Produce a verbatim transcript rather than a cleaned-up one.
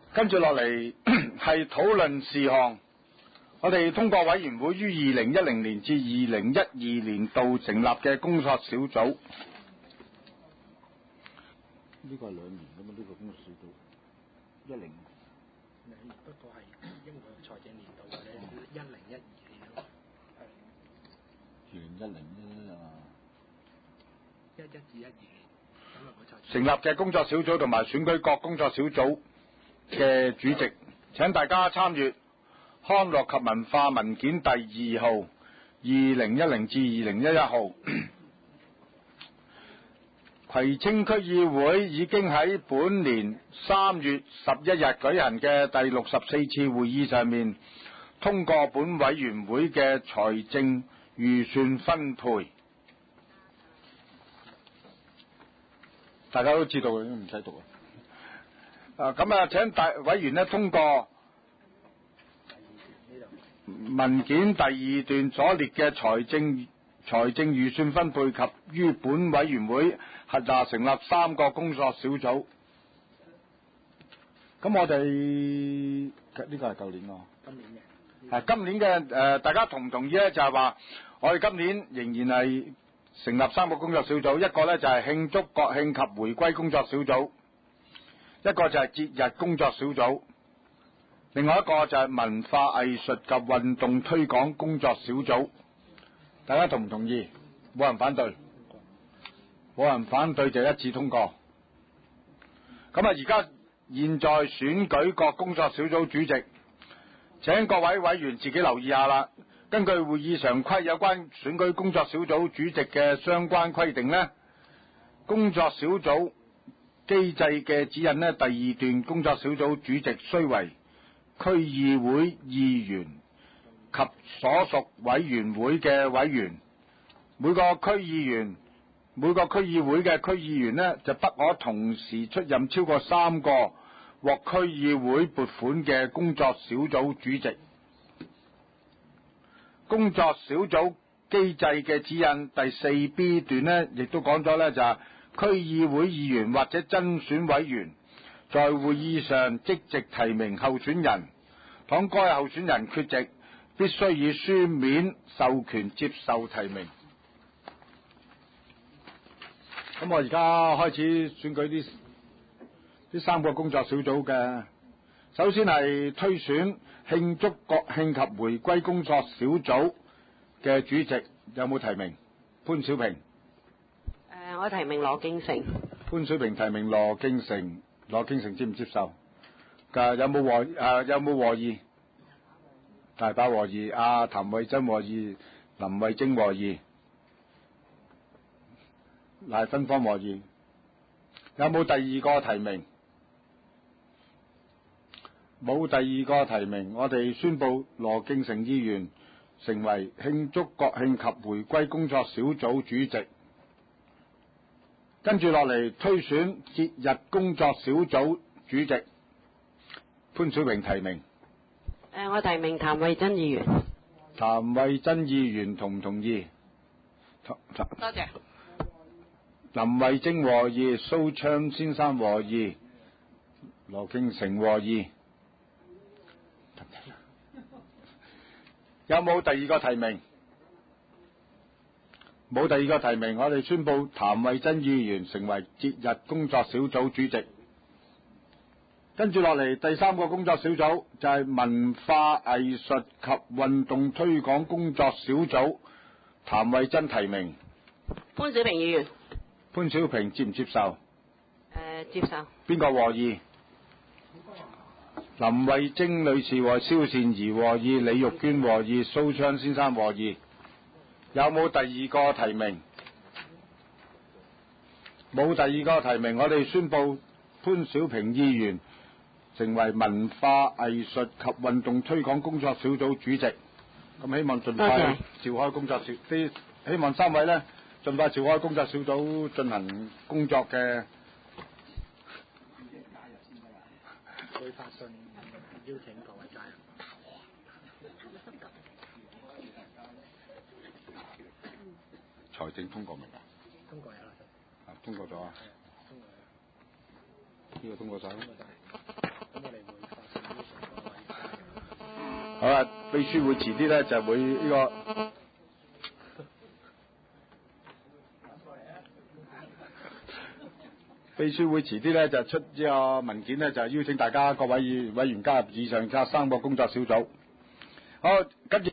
跟住落嚟係討論事項。我哋通過委員會於二零一零年至二零一二年度成立嘅工作小組。呢個係兩年㗎嘛？呢個工作小組一零。 不過係應該財政年度或者一零一二年咯。 二零一零咧啊。 一一至一二年。 成立嘅工作小組同埋選舉各工作小組嘅主席，請大家參閱康樂及文化文件第二號，二零一零至二零一一號。葵青區議會已經喺本年三月十一日舉行嘅第六十四次會議上面，通過本委員會嘅財政預算分配。大家都知道嘅，唔使讀啊。咁啊，請大委員呢通過文件第二段所列嘅財政財政預算分配及於本委員會轄下成立三個工作小組。咁我哋呢、這個係舊年咯。 今年嘅。 係今年嘅誒、呃，大家同唔同意咧？就係話我哋今年仍然係成立三個工作小組，一個咧就係慶祝國慶及回歸工作小組，一個就係節日工作小組，另外一個就係文化藝術及運動推廣工作小組。大家同唔同意？冇人反對，冇人反對就一致通過。咁啊，而家現在選舉各工作小組主席，請各位委員自己留意下啦。根據會議常規有關選舉工作小組主席嘅相關規定呢，工作小組機制嘅指引呢，第二段工作小組主席須為區議會議員及所屬委員會嘅委員，每個區議員每個區議會嘅區議員呢，就不可同時出任超過三個獲區議會撥款嘅工作小組主席。工作小組機制嘅指引第四 B 段呢，亦都講咗呢，就係區議會議員或者增選委員在會議上即席提名候選人，倘該候選人缺席，必須以書面授權接受提名。咁我而家開始選舉呢呢三個工作小組嘅，首先係推選慶祝國慶及回歸工作小組嘅主席，有冇提名？潘小平。誒、 呃，我提名羅敬成。 潘小平提名羅敬成，羅敬成接唔接受？誒，有冇和誒有冇和議？大把和議，阿譚慧珍和議，林慧晶和議，賴芬芳和議。有冇第二個提名？冇第二個提名，我哋宣布羅敬成議員成為慶祝國慶及回歸工作小組主席。跟住落嚟推選節日工作小組主席，潘小平提名。 誒、呃，我提名譚慧珍議員。 譚慧珍議員同唔同意？多謝。 林慧晶和議，蘇昌先生和議，羅敬成和議。有冇第二個提名？冇第二個提名，我哋宣布譚慧珍議員成為節日工作小組主席。跟住落嚟第三個工作小組就係文化藝術及運動推廣工作小組，譚慧珍提名。 潘小平議員。 潘小平接唔接受？誒、 呃，接受。 邊個和議？林慧晶女士和蕭善儀和議，李玉娟和議，蘇昌先生和議。有冇第二個提名？冇第二個提名，我哋宣布潘小平議員成為文化藝術及運動推廣工作小組主席。咁希望盡快召開工作小，啲希望三位呢盡快召開工作小組進行工作嘅。 會發信邀請各位加入。 財政通過未啊？ 通過咗啦。 啊，通過咗啊？ 通過咗。 呢個通過晒。 通過晒。咁我哋會。 好啦，秘書會遲啲咧就會呢、個。秘書會遲啲咧就出呢個文件咧，就邀請大家各位議員委員加入以上加三個工作小組。好，跟住。